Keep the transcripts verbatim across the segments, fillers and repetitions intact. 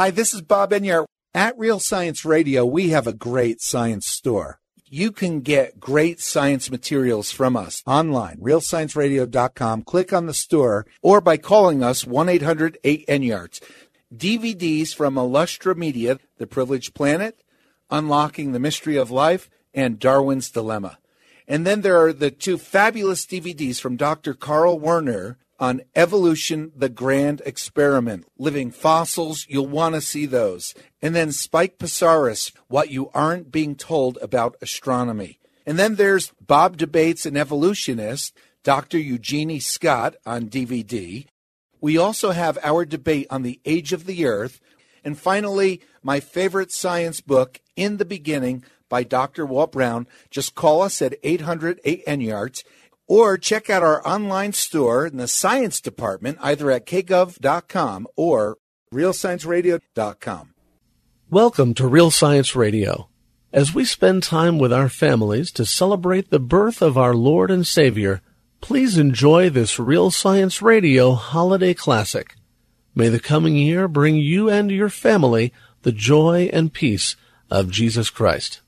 Hi, this is Bob Enyart. At Real Science Radio, we have a great science store. You can get great science materials from us online, real science radio dot com. Click on the store or by calling us one eight hundred eight N Y A R T. D V Ds from Illustra Media, The Privileged Planet, Unlocking the Mystery of Life, and Darwin's Dilemma. And then there are the two fabulous D V Ds from Doctor Carl Werner on Evolution, the Grand Experiment. Living Fossils, you'll want to see those. And then Spike Psaris, What You Aren't Being Told About Astronomy. And then there's Bob Debates an Evolutionist, Doctor Eugenie Scott on D V D. We also have our debate on the age of the Earth. And finally, my favorite science book, In the Beginning, by Doctor Walt Brown. Just call us at eight hundred eight N Y A R T. Or check out our online store in the science department, either at k gov dot com or real science radio dot com. Welcome to Real Science Radio. As we spend time with our families to celebrate the birth of our Lord and Savior, please enjoy this Real Science Radio holiday classic. May the coming year bring you and your family the joy and peace of Jesus Christ.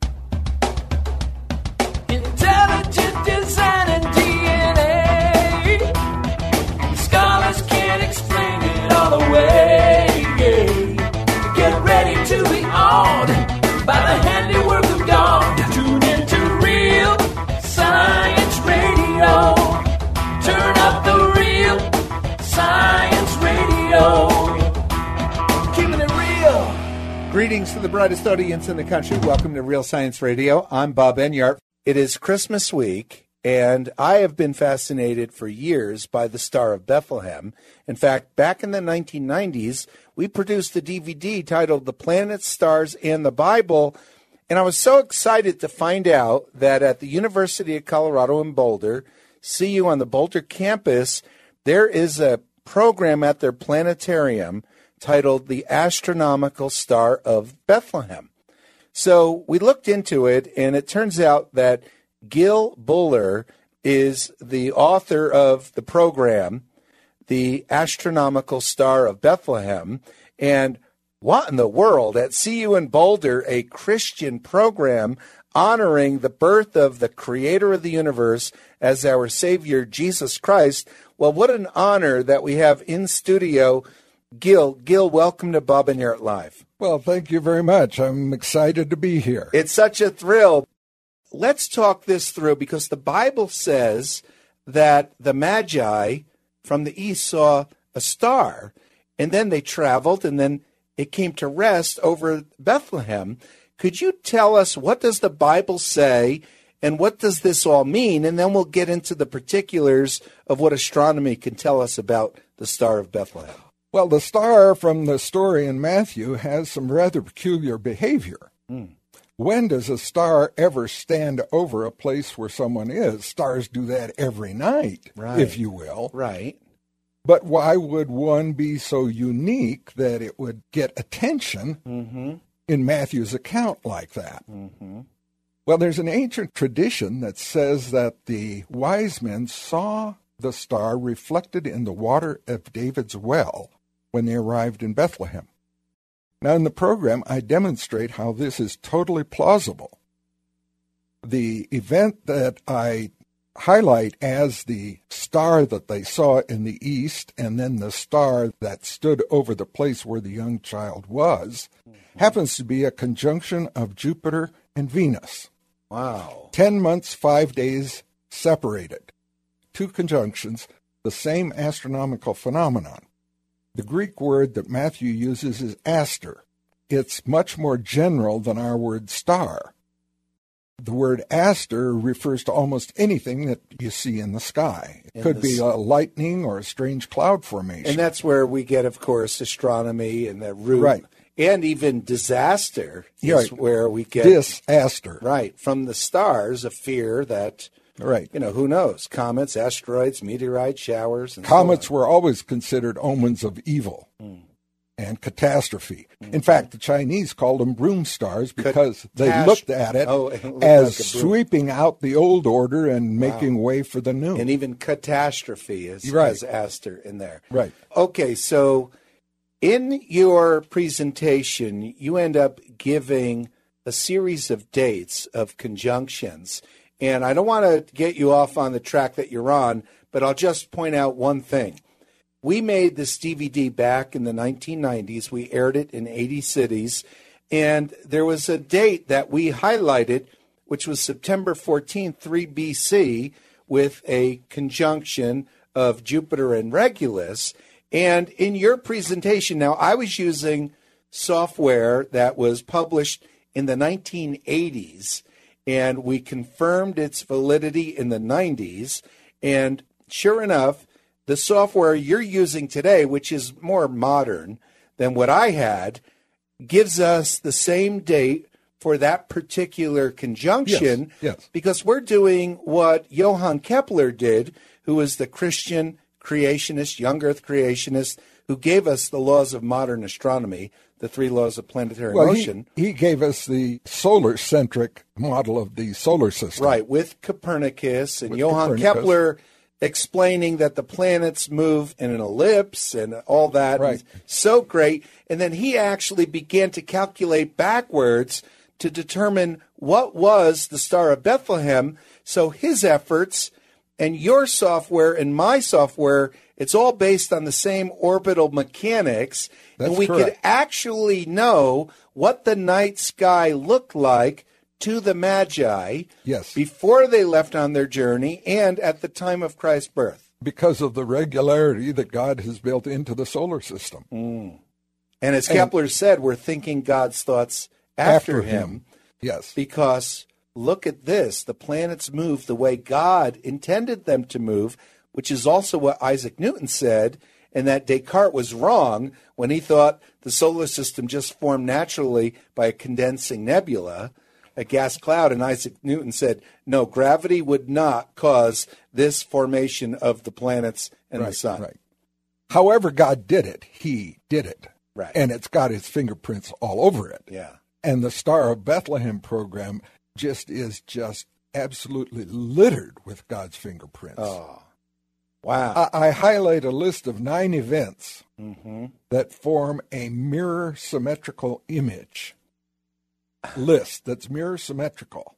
Intelligent design and D N A. Scholars can't explain it all away. Get ready to be awed by the handiwork of God. Tune into Real Science Radio. Turn up the Real Science Radio. Keeping it real. Greetings to the brightest audience in the country. Welcome to Real Science Radio. I'm Bob Enyart. It is Christmas week, and I have been fascinated for years by the Star of Bethlehem. In fact, back in the nineteen nineties, we produced a D V D titled The Planets, Stars, and the Bible, and I was so excited to find out that at the University of Colorado in Boulder, C U on the Boulder campus, there is a program at their planetarium titled The Astronomical Star of Bethlehem. So we looked into it, and it turns out that Gil Buller is the author of the program, The Astronomical Star of Bethlehem. And what in the world, at C U in Boulder, a Christian program honoring the birth of the creator of the universe as our Savior, Jesus Christ. Well, what an honor that we have in studio Gil. Gil, welcome to Bob Enyart Live. Well, thank you very much. I'm excited to be here. It's such a thrill. Let's talk this through, because the Bible says that the Magi from the east saw a star, and then they traveled, and then it came to rest over Bethlehem. Could you tell us, what does the Bible say, and what does this all mean? And then we'll get into the particulars of what astronomy can tell us about the Star of Bethlehem. Well, the star from the story in Matthew has some rather peculiar behavior. Mm. When does a star ever stand over a place where someone is? Stars do that every night, right, if you will. Right. But why would one be so unique that it would get attention mm-hmm. in Matthew's account like that? Mm-hmm. Well, there's an ancient tradition that says that the wise men saw the star reflected in the water of David's well when they arrived in Bethlehem. Now, in the program, I demonstrate how this is totally plausible. The event that I highlight as the star that they saw in the east, and then the star that stood over the place where the young child was, mm-hmm. happens to be a conjunction of Jupiter and Venus. Wow. Ten months, five days separated. Two conjunctions, the same astronomical phenomenon. The Greek word that Matthew uses is aster. It's much more general than our word star. The word aster refers to almost anything that you see in the sky. It in could be a lightning or a strange cloud formation. And that's where we get, of course, astronomy and the root. Right. And even disaster is right. where we get... Disaster. Right. From the stars, a fear that... Right. You know, who knows? Comets, asteroids, meteorite showers. And Comets so were always considered omens of evil mm. and catastrophe. Mm. In fact, the Chinese called them broom stars because Cat- they looked at it, oh, it looked as like sweeping out the old order and wow. making way for the new. And even catastrophe is, right. is aster in there. Right. Okay, so In your presentation, you end up giving a series of dates of conjunctions. And I don't want to get you off on the track that you're on, but I'll just point out one thing. We made this D V D back in the nineteen nineties. We aired it in eighty cities. And there was a date that we highlighted, which was September fourteenth, three B C, with a conjunction of Jupiter and Regulus. And in your presentation, now I was using software that was published in the nineteen eighties, and we confirmed its validity in the nineties. And sure enough, the software you're using today, which is more modern than what I had, gives us the same date for that particular conjunction. Yes, yes. Because we're doing what Johann Kepler did, who was the Christian creationist, young Earth creationist, who gave us the laws of modern astronomy, the three laws of planetary well, motion. He, he gave us the solar-centric model of the solar system. Right, with Copernicus and With Johann Copernicus. Kepler explaining that the planets move in an ellipse and all that. Right. And so great. And then he actually began to calculate backwards to determine what was the Star of Bethlehem. So his efforts and your software and my software, it's all based on the same orbital mechanics. That's and we correct. could actually know what the night sky looked like to the Magi Yes. before they left on their journey and at the time of Christ's birth. Because of the regularity that God has built into the solar system. Mm. And as And- Kepler said, we're thinking God's thoughts after, After him, him. Yes. because look at this. The planets move the way God intended them to move, which is also what Isaac Newton said, and that Descartes was wrong when he thought the solar system just formed naturally by a condensing nebula, a gas cloud. And Isaac Newton said, no, gravity would not cause this formation of the planets and right, the sun. Right. However God did it, he did it. Right. And it's got his fingerprints all over it. Yeah. And the Star of Bethlehem program just is just absolutely littered with God's fingerprints. Oh, wow. I, I highlight a list of nine events Mm-hmm. that form a mirror symmetrical image list that's mirror symmetrical.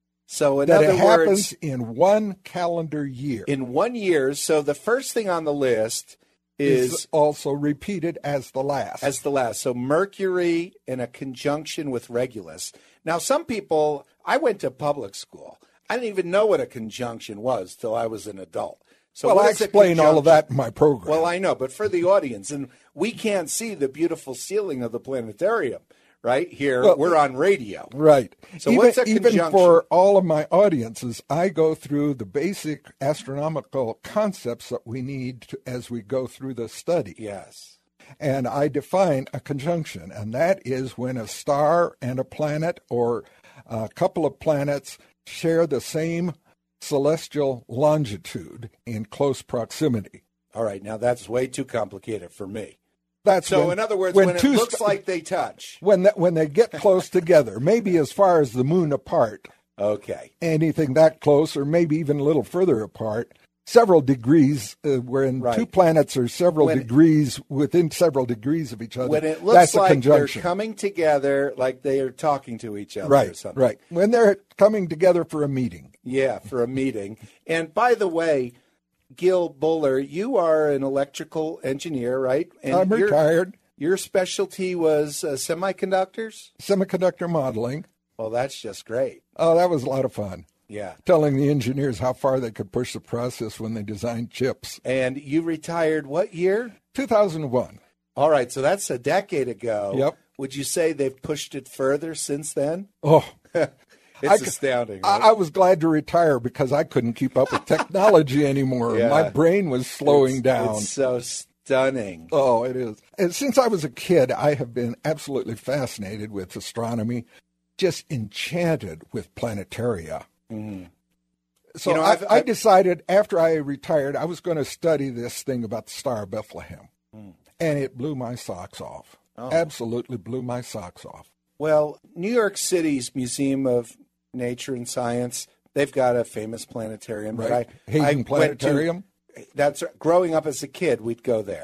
So in That other it happens words, in one calendar year. in one year, so the first thing on the list is is also repeated as the last. as the last. So Mercury in a conjunction with Regulus. Now, some people, I went to public school. I didn't even know what a conjunction was till I was an adult. So well, what I is a explain all of conjunction? that in my program. Well, I know, but for the audience, and we can't see the beautiful ceiling of the planetarium, right? Here, Well, we're on radio. Right. So even, what's a even conjunction? for all of my audiences, I go through the basic astronomical concepts that we need to, as we go through the study. Yes. And I define a conjunction, and that is when a star and a planet or a couple of planets share the same celestial longitude in close proximity. All right, now that's way too complicated for me. That's So, when, in other words, when, it two looks st- like they touch. when that, when they get close together, maybe as far as the moon apart, Okay. anything that close, or maybe even a little further apart, several degrees, uh, wherein Right. two planets are several When- degrees within several degrees of each other. When it looks that's a like they're conjunction. coming together, like they are talking to each other or Right, something. right. When they're coming together for a meeting. Yeah, for a meeting. And by the way, Gil Buller, you are an electrical engineer, right? And I'm your- retired. Your specialty was uh, semiconductors? Semiconductor modeling. Well, that's just great. Oh, that was a lot of fun. Yeah. Telling the engineers how far they could push the process when they designed chips. And you retired what year? two thousand one. All right, so that's a decade ago. Yep. Would you say they've pushed it further since then? Oh, It's I- astounding. Right? I, I was glad to retire because I couldn't keep up with technology anymore. Yeah. My brain was slowing It's- down. It's so stunning. Oh, it is. And since I was a kid, I have been absolutely fascinated with astronomy, just enchanted with planetaria. Mm. So You know, I, I've- I I've- decided after I retired, I was going to study this thing about the Star of Bethlehem. Mm. And it blew my socks off. Oh. Absolutely blew my socks off. Well, New York City's Museum of Nature and Science, they've got a famous planetarium. Right. That I, Hayden I went to- Planetarium. That's growing up as a kid, we'd go there. Yeah.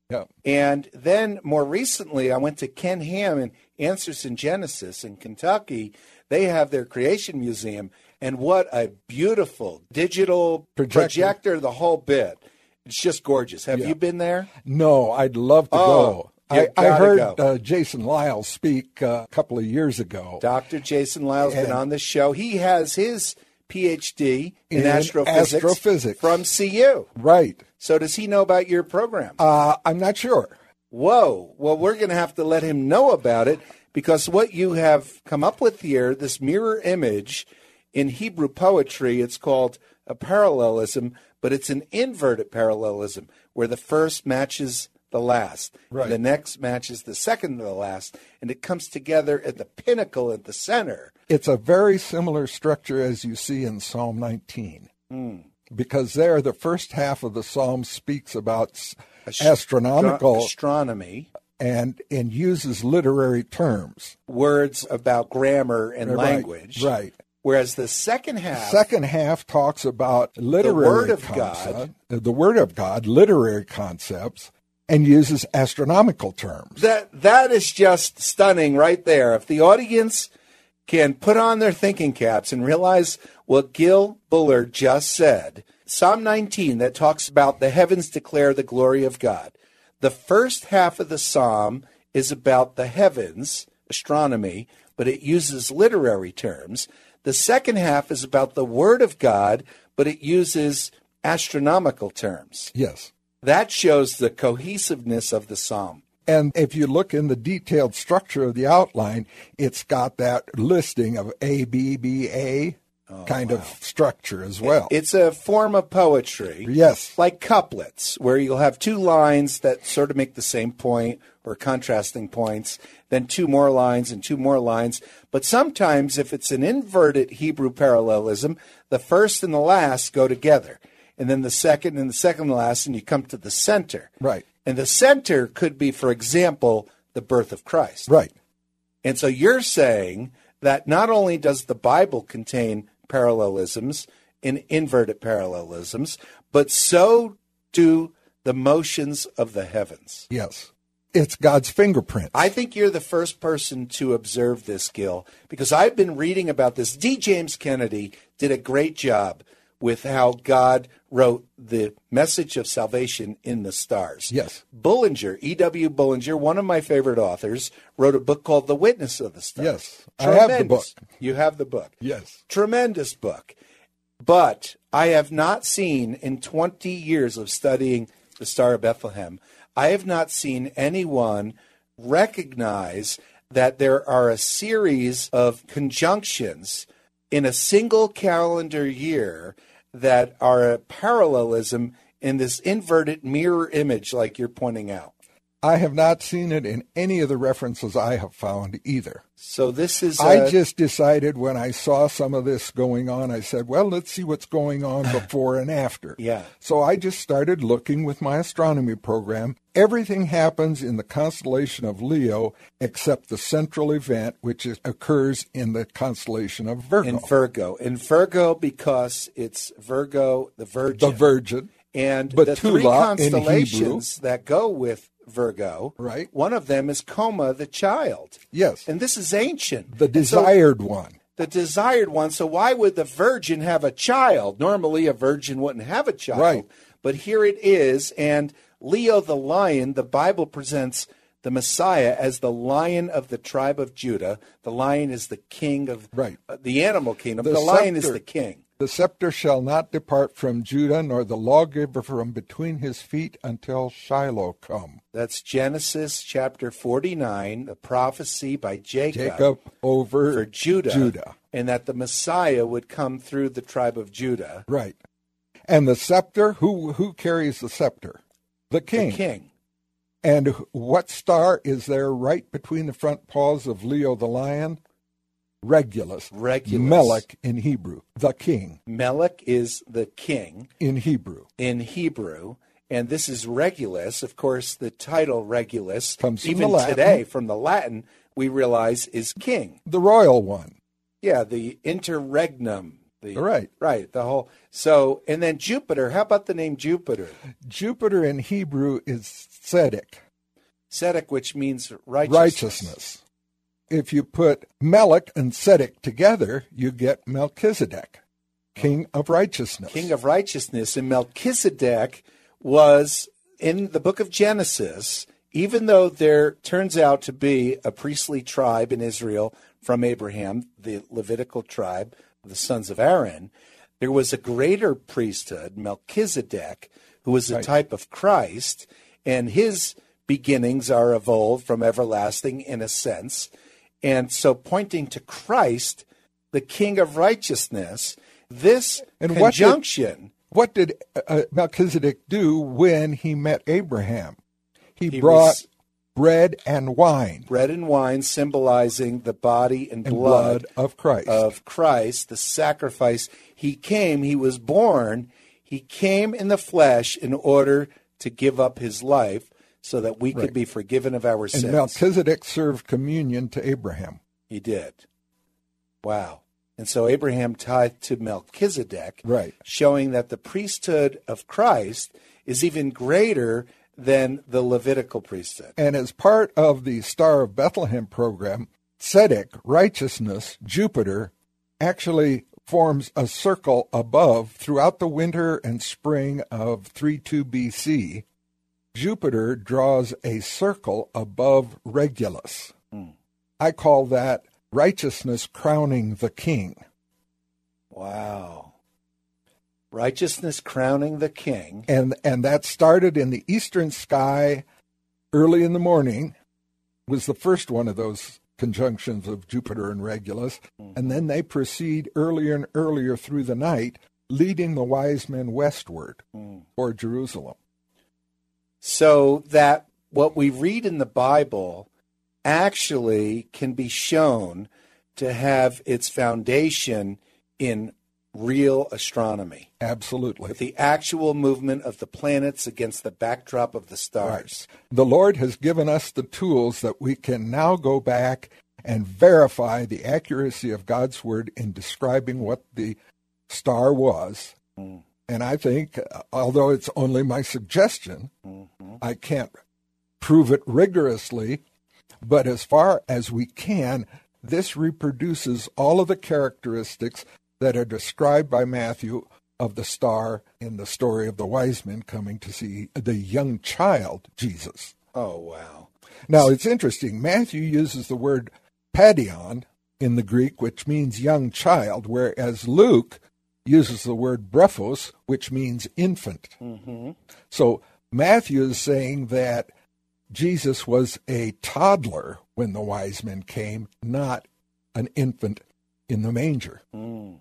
Yeah. And then more recently, I went to Ken Ham in Answers in Genesis in Kentucky. They have their Creation Museum, and what a beautiful digital projector, projector the whole bit. It's just gorgeous. Have Yeah. you been there? No, I'd love to Oh, go. you I, I gotta heard go. uh, Jason Lyle speak uh, a couple of years ago. Doctor Jason Lyle's And- been on this show. He has his P H D in, In astrophysics, astrophysics. from C U. Right. So does he know about your program? Uh, I'm not sure. Whoa. Well, we're going to have to let him know about it, because what you have come up with here, this mirror image in Hebrew poetry, it's called a parallelism, but it's an inverted parallelism where the first matches the last, Right. and the next matches the second to the last, and it comes together at the pinnacle at the center. It's a very similar structure as you see in Psalm nineteen. Because there, the first half of the psalm speaks about s- astronomical astronomy, and, and uses literary terms. words about grammar and Right, language. right. Whereas the second half, Second half talks about literary Word of concept- the Word of God, literary concepts, and uses astronomical terms. that that is just stunning right there. If the audience can put on their thinking caps and realize what Gil Bullard just said, Psalm nineteen that talks about the heavens declare the glory of God. The first half of the psalm is about the heavens, astronomy, but it uses literary terms. The second half is about the Word of God, but it uses astronomical terms. Yes. That shows the cohesiveness of the psalm. And if you look in the detailed structure of the outline, it's got that listing of A, B, B, A kind of structure as well. It's a form of poetry. Yes. Like couplets, where you'll have two lines that sort of make the same point or contrasting points, then two more lines and two more lines. But sometimes, if it's an inverted Hebrew parallelism, the first and the last go together. And then the second and the second and last, and you come to the center. Right. And the center could be, for example, the birth of Christ. Right. And so you're saying that not only does the Bible contain parallelisms and inverted parallelisms, but so do the motions of the heavens. Yes. It's God's fingerprints. I think you're the first person to observe this, Gil, because I've been reading about this. D. James Kennedy did a great job with how God wrote the message of salvation in the stars. Yes. Bullinger, E W. Bullinger, one of my favorite authors, wrote a book called The Witness of the Stars. Yes. I have the book. Tremendous. You have the book. Yes. Tremendous book. But I have not seen, in twenty years of studying the Star of Bethlehem, I have not seen anyone recognize that there are a series of conjunctions in a single calendar year that are a parallelism in this inverted mirror image like you're pointing out. I have not seen it in any of the references I have found either. So this is... I a- just decided when I saw some of this going on, I said, well, let's see what's going on before and after. Yeah. So I just started looking with my astronomy program. Everything happens in the constellation of Leo except the central event, which is, occurs in the constellation of Virgo. in Virgo. In Virgo because it's Virgo, the Virgin. the Virgin. And But the three Tula in constellations that go with Virgo, Right. one of them is Coma, the child. Yes. And this is ancient. The And so desired one. the desired one. So why would the virgin have a child? Normally a virgin wouldn't have a child. Right. But here it is. And Leo the lion, the Bible presents the Messiah as the lion of the tribe of Judah. The lion is the king of Right. uh, the animal kingdom. The The, lion is scepter- the king. The scepter shall not depart from Judah, nor the lawgiver from between his feet until Shiloh come. That's Genesis chapter forty-nine, the prophecy by Jacob, Jacob over for Judah, Judah. and that the Messiah would come through the tribe of Judah, Right. And the scepter, who who carries the scepter? The king. the king. And what star is there right between the front paws of Leo the lion? Regulus. Regulus. Melech in Hebrew. The king Melech is the king in Hebrew. in Hebrew, and this is Regulus. Of course, the title Regulus, Comes from even the Latin. today from the Latin, we realize is king. The royal one. Yeah, the interregnum. The, Right. Right, the whole. So, and then Jupiter. How about the name Jupiter? Jupiter in Hebrew is Tzedek. Tzedek, which means righteousness. Righteousness. If you put Melech and Tzedek together, you get Melchizedek, king of righteousness. King of righteousness. And Melchizedek was, in the book of Genesis, even though there turns out to be a priestly tribe in Israel from Abraham, the Levitical tribe, the sons of Aaron, there was a greater priesthood, Melchizedek, who was a Right. type of Christ, and his beginnings are of old, from everlasting in a sense. And so pointing to Christ, the King of righteousness, this And what did- conjunction, What did uh, Melchizedek do when he met Abraham? He, He brought was- bread and wine bread and wine symbolizing the body and, and blood, blood of Christ. of Christ, the sacrifice. He came, he was born, he came in the flesh in order to give up his life so that we could Right. be forgiven of our and sins. Melchizedek served communion to Abraham. He did. Wow. And so Abraham tied to Melchizedek, Right. showing that the priesthood of Christ is even greater than the Levitical priesthood. And as part of the Star of Bethlehem program, Tzedek, righteousness, Jupiter, actually forms a circle above throughout the winter and spring of three two B C. Jupiter draws a circle above Regulus. Hmm. I call that righteousness crowning the king. Wow. Righteousness crowning the king. And and that started in the eastern sky early in the morning, was the first one of those conjunctions of Jupiter and Regulus, and then they proceed earlier and earlier through the night, leading the wise men westward toward Jerusalem. So that what we read in the Bible actually can be shown to have its foundation in real astronomy, Absolutely. with the actual movement of the planets against the backdrop of the stars. The Lord has given us the tools that we can now go back and verify the accuracy of God's word in describing what the star was. Mm. And I think, uh, although it's only my suggestion, Mm-hmm. I can't prove it rigorously, but as far as we can, this reproduces all of the characteristics that are described by Matthew of the star in the story of the wise men coming to see the young child, Jesus. Oh, wow. Now, it's interesting. Matthew uses the word padion in the Greek, which means young child, whereas Luke uses the word brephos, which means infant. Mm-hmm. So Matthew is saying that Jesus was a toddler when the wise men came, not an infant in the manger. Mm.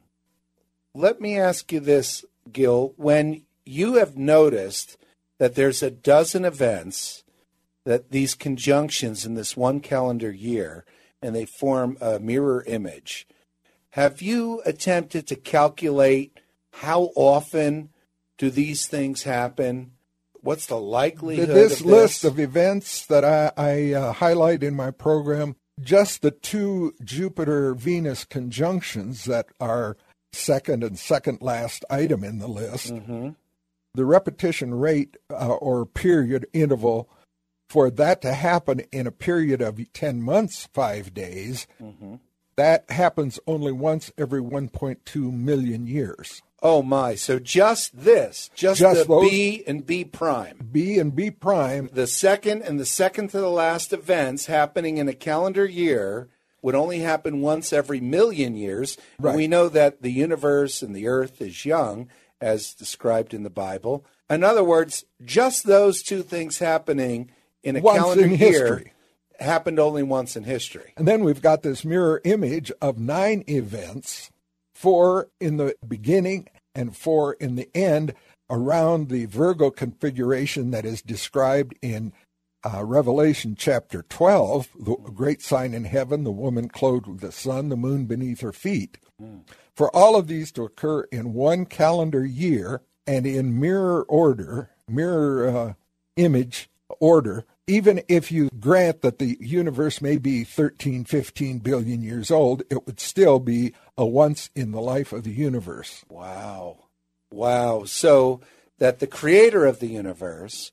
Let me ask you this, Gil. When you have noticed that there's a dozen events, that these conjunctions in this one calendar year, and they form a mirror image, have you attempted to calculate how often do these things happen? What's the likelihood This of this? list of events that I, I uh, highlight in my program, just the two Jupiter-Venus conjunctions that are second and second last item in the list, Mm-hmm. the repetition rate uh, or period interval for that to happen in a period of ten months, five days, Mm-hmm. that happens only once every one point two million years. Oh, my. So just this, just, Just the those- B and B prime. B and B prime, The second and the second to the last events happening in a calendar year would only happen once every million years. And Right. we know that the universe and the earth is young, as described in the Bible. In other words, just those two things happening in a Once calendar in year history. happened only once in history. and then we've got this mirror image of nine events, four in the beginning and four in the end, around the Virgo configuration that is described in uh, Revelation chapter twelve, the great sign in heaven, the woman clothed with the sun, the moon beneath her feet. For all of these to occur in one calendar year and in mirror order, mirror uh, image order, even if you grant that the universe may be thirteen, fifteen billion years old, it would still be a once in the life of the universe. Wow. Wow. So that the creator of the universe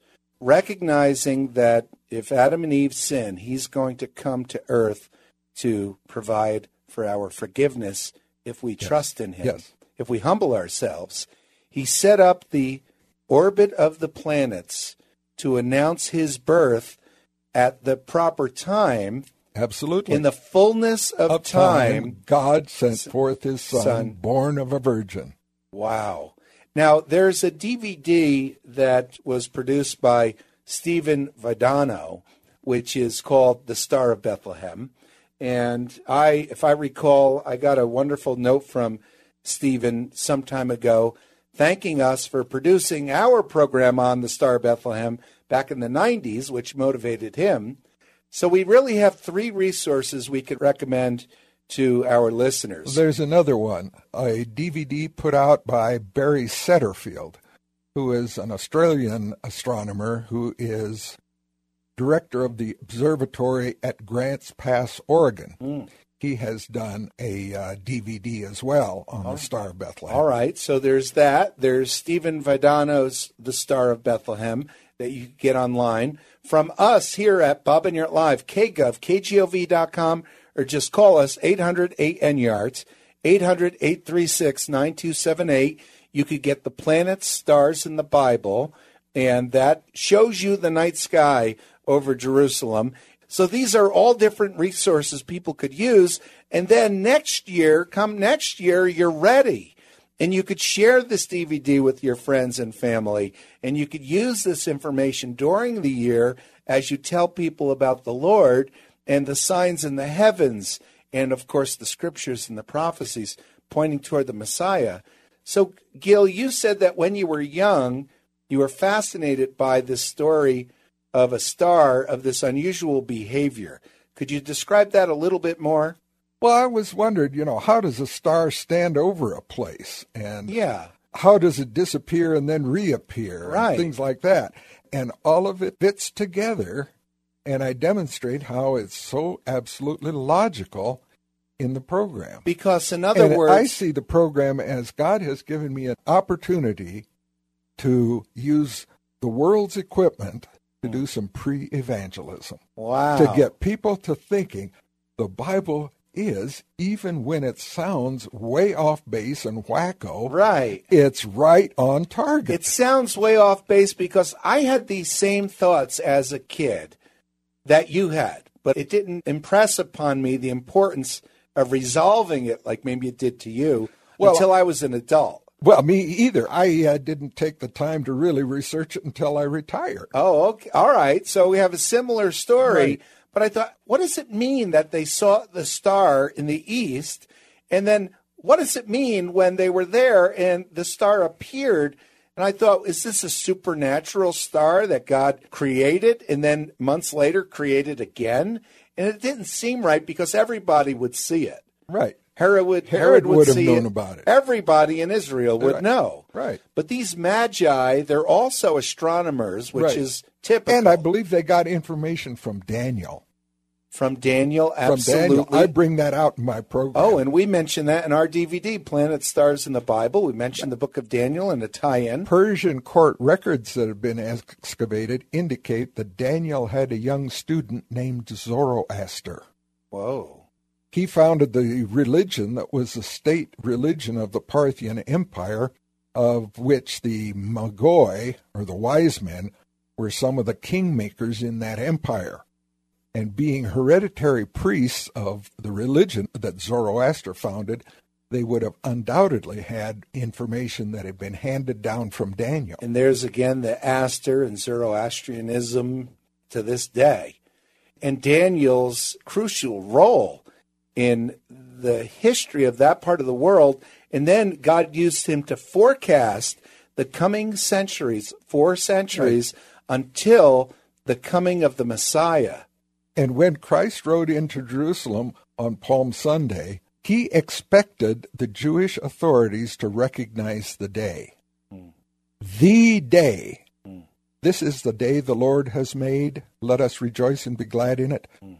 recognizing that if Adam and Eve sin, he's going to come to earth to provide for our forgiveness if we yes. trust in him, yes. if we humble ourselves. He set up the orbit of the planets to announce his birth at the proper time. Absolutely. In the fullness of, of time, time, God sent forth his son, son, born of a virgin. Wow. Now, there's a D V D that was produced by Stephen Vidano, which is called The Star of Bethlehem. And I, if I recall, I got a wonderful note from Stephen some time ago thanking us for producing our program on the Star of Bethlehem back in the nineties, which motivated him. So we really have three resources we could recommend to our listeners. There's another one, a D V D put out by Barry Setterfield, who is an Australian astronomer who is director of the observatory at Grants Pass, Oregon. Mm. He has done a uh, D V D as well on All the Star of Bethlehem. All right, so there's that. There's Stephen Vidano's The Star of Bethlehem that you can get online. From us here at Bob and Yart Live, K G O V, K G O V dot com, or just call us, eight hundred eight N Y A R T, eight hundred eight three six nine two seven eight. You could get the planets, stars in the Bible, and that shows you the night sky over Jerusalem. So these are all different resources people could use. And then next year, come next year, you're ready. And you could share this D V D with your friends and family. And you could use this information during the year as you tell people about the Lord and the signs in the heavens. And, of course, the scriptures and the prophecies pointing toward the Messiah. So, Gil, you said that when you were young, you were fascinated by this story of a star of this unusual behavior. Could you describe that a little bit more? Well, I was wondering, you know, how does a star stand over a place? And yeah. how does it disappear and then reappear? Right. And things like that. And all of it fits together, and I demonstrate how it's so absolutely logical in the program. Because, in other and words, I see the program as God has given me an opportunity to use the world's equipment to do some pre-evangelism. Wow. To get people to thinking the Bible is, even when it sounds way off base and wacko, right, it's right on target. It sounds way off base because I had these same thoughts as a kid that you had, but it didn't impress upon me the importance of resolving it like maybe it did to you well, until I was an adult. Well, me either. I uh, didn't take the time to really research it until I retired. Oh, okay. All right. So we have a similar story. Right. But I thought, what does it mean that they saw the star in the east? And then what does it mean when they were there and the star appeared? And I thought, is this a supernatural star that God created and then months later created again? And it didn't seem right because everybody would see it. Right. Herod would, Herod Herod would, would have see known it. about it. Everybody in Israel would right. know. Right. But these magi, they're also astronomers, which right. is typical. And I believe they got information from Daniel. From Daniel, absolutely. From Daniel. I bring that out in my program. Oh, and we mentioned that in our D V D, Planet Stars in the Bible. We mentioned the book of Daniel and a tie-in. Persian court records that have been excavated indicate that Daniel had a young student named Zoroaster. Whoa. He founded the religion that was the state religion of the Parthian Empire, of which the Magoi, or the wise men, were some of the kingmakers in that empire. And being hereditary priests of the religion that Zoroaster founded, they would have undoubtedly had information that had been handed down from Daniel. And there's again the Aster and Zoroastrianism to this day. And Daniel's crucial role in the history of that part of the world. And then God used him to forecast the coming centuries, four centuries, right. until the coming of the Messiah. And when Christ rode into Jerusalem on Palm Sunday, he expected the Jewish authorities to recognize the day. Mm. The day. Mm. This is the day the Lord has made. Let us rejoice and be glad in it. Mm.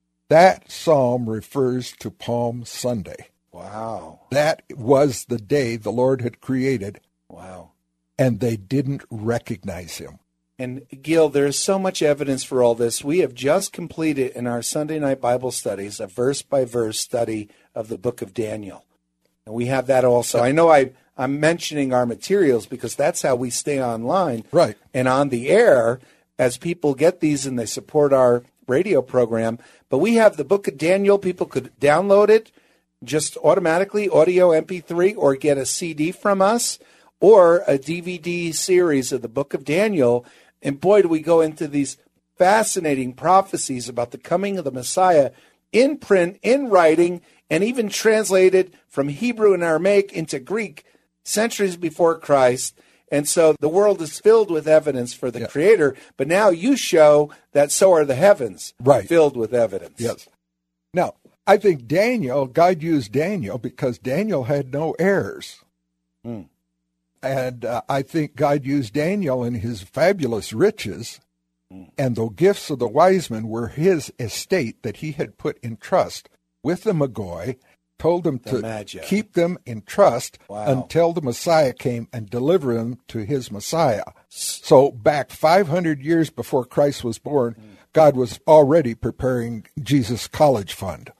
That psalm refers to Palm Sunday. Wow. That was the day the Lord had created. Wow. And they didn't recognize him. And Gil, there is so much evidence for all this. We have just completed in our Sunday night Bible studies a verse-by-verse study of the book of Daniel. And we have that also. I know I, I'm mentioning our materials because that's how we stay online right. and on the air as people get these and they support our radio program. But we have the book of Daniel. People could download it just automatically, audio M P three, or get a C D from us, or a D V D series of the book of Daniel. And boy, do we go into these fascinating prophecies about the coming of the Messiah in print, in writing, and even translated from Hebrew and Aramaic into Greek centuries before Christ. And so the world is filled with evidence for the yeah. Creator. But now you show that so are the heavens, right. filled with evidence. Yes. Now, I think Daniel, God used Daniel because Daniel had no heirs. Hmm. And uh, I think God used Daniel in his fabulous riches, and the gifts of the wise men were his estate that he had put in trust with the Magoi, told them The to Magi. keep them in trust Wow. until the Messiah came and deliver them to his Messiah. So back five hundred years before Christ was born, God was already preparing Jesus' college fund.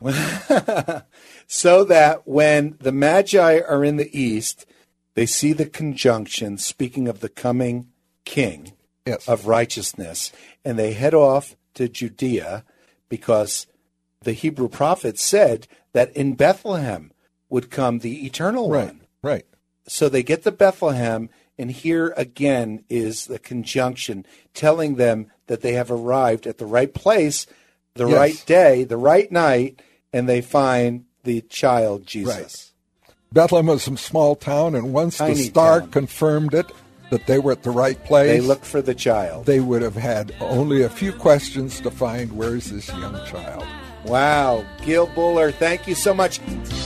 So that when the Magi are in the east, they see the conjunction, speaking of the coming king Yes. of righteousness, and they head off to Judea because the Hebrew prophet said that in Bethlehem would come the eternal Right, one. right. So they get to Bethlehem, and here again is the conjunction telling them that they have arrived at the right place, the Yes. right day, the right night, and they find the child Jesus. Right. Bethlehem was some small town, and once Tiny the star town. confirmed it, that they were at the right place, They look for the child. they would have had only a few questions to find, where is this young child? Wow. Gil Buller, thank you so much.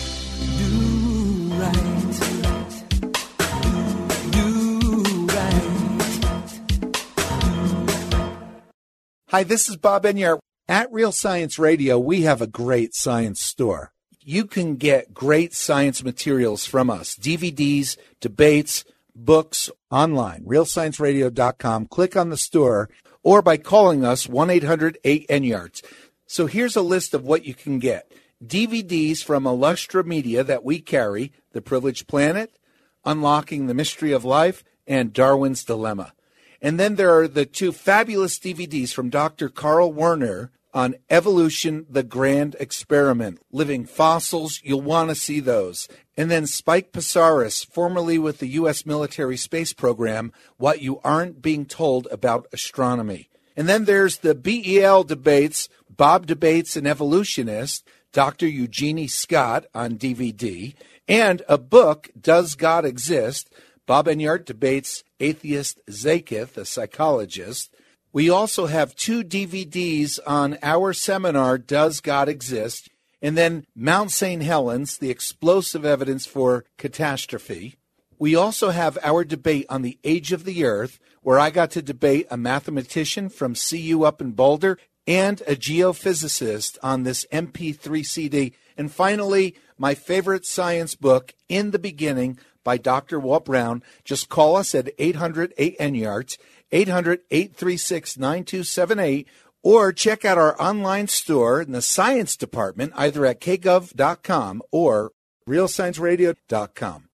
Hi, this is Bob Enyart. At Real Science Radio, we have a great science store. You can get great science materials from us, D V Ds, debates, books, online, real science radio dot com. Click on the store, or by calling us, one eight hundred eight N Y A R T. So here's a list of what you can get. D V Ds from Illustra Media that we carry, The Privileged Planet, Unlocking the Mystery of Life, and Darwin's Dilemma. And then there are the two fabulous D V Ds from Doctor Carl Werner on Evolution, the Grand Experiment, Living Fossils. You'll want to see those. And then Spike Psaris, formerly with the U S military space program, What You Aren't Being Told About Astronomy. And then there's the B E L debates, Bob Debates an Evolutionist, Doctor Eugenie Scott on D V D, and a book, Does God Exist? Bob Enyart debates atheist Zakith, a psychologist. We also have two D V Ds on our seminar, Does God Exist? And then Mount Saint Helens, the explosive evidence for catastrophe. We also have our debate on the age of the earth, where I got to debate a mathematician from C U up in Boulder and a geophysicist on this M P three C D. And finally, my favorite science book, In the Beginning, by Doctor Walt Brown. Just call us at eight hundred eight N Y A R T, eight hundred eight three six nine two seven eight, or check out our online store in the science department, either at k gov dot com or real science radio dot com.